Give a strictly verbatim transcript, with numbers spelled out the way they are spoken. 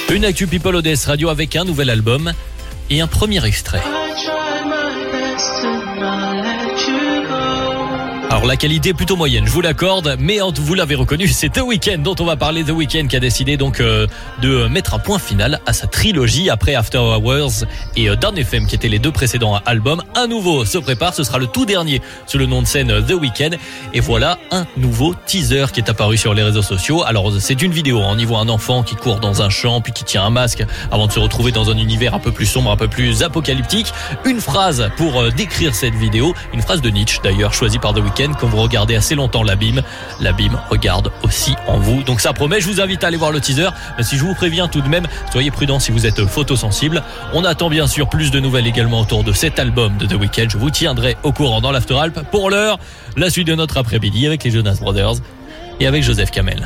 Une Actu People O D S Radio avec un nouvel album et un premier extrait. Alors la qualité est plutôt moyenne, je vous l'accorde, mais vous l'avez reconnu, c'est The Weeknd dont on va parler. The Weeknd qui a décidé donc euh, de mettre un point final à sa trilogie après After Hours et euh, Dawn F M qui étaient les deux précédents albums. Un nouveau se prépare, ce sera le tout dernier sous le nom de scène The Weeknd. Et voilà un nouveau teaser qui est apparu sur les réseaux sociaux. Alors c'est une vidéo, on y voit un enfant qui court dans un champ puis qui tient un masque avant de se retrouver dans un univers un peu plus sombre, un peu plus apocalyptique. Une phrase pour euh, décrire cette vidéo, une phrase de Nietzsche d'ailleurs choisie par The Weeknd. Quand vous regardez assez longtemps l'abîme, l'abîme regarde aussi en vous. Donc ça promet, je vous invite à aller voir le teaser. Mais si je vous préviens tout de même, soyez prudents si vous êtes photosensible. On attend bien sûr plus de nouvelles également autour de cet album de The Weeknd. Je vous tiendrai au courant dans l'After Alp. Pour l'heure, la suite de notre après-midi avec les Jonas Brothers et avec Joseph Kamel.